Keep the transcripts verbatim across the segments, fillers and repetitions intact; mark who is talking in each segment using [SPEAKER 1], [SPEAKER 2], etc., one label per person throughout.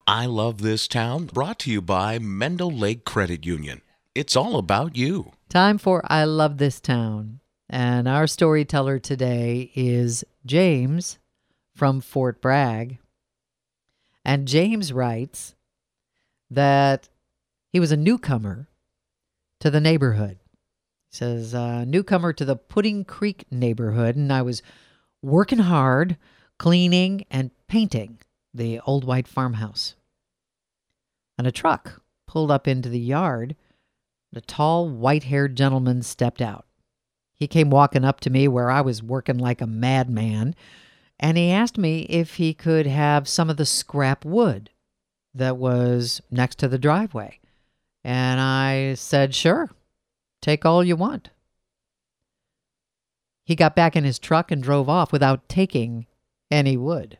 [SPEAKER 1] I Love This Town, brought to you by Mendel Lake Credit Union. It's all about you.
[SPEAKER 2] Time for I Love This Town. And our storyteller today is James from Fort Bragg. And James writes that he was a newcomer to the neighborhood. He says, uh, newcomer to the Pudding Creek neighborhood, and I was working hard, cleaning and painting the old white farmhouse. And a truck pulled up into the yard. A tall, white-haired gentleman stepped out. He came walking up to me where I was working like a madman, and he asked me if he could have some of the scrap wood that was next to the driveway. And I said, sure, take all you want. He got back in his truck and drove off without taking any wood.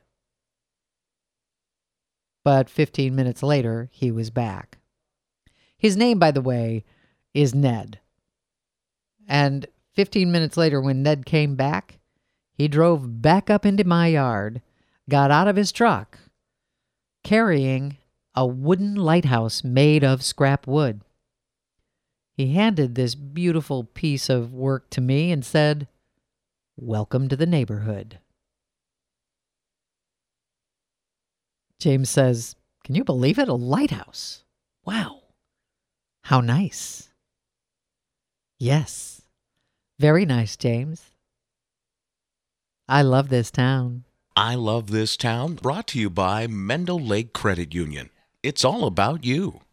[SPEAKER 2] But fifteen minutes later, he was back. His name, by the way, is Ned. And fifteen minutes later, when Ned came back, he drove back up into my yard, got out of his truck, carrying a wooden lighthouse made of scrap wood. He handed this beautiful piece of work to me and said, "Welcome to the neighborhood." James says, "Can you believe it? A lighthouse. Wow. How nice." Yes. Very nice, James. I love this town.
[SPEAKER 1] I Love This Town, brought to you by Mendel Lake Credit Union. It's all about you.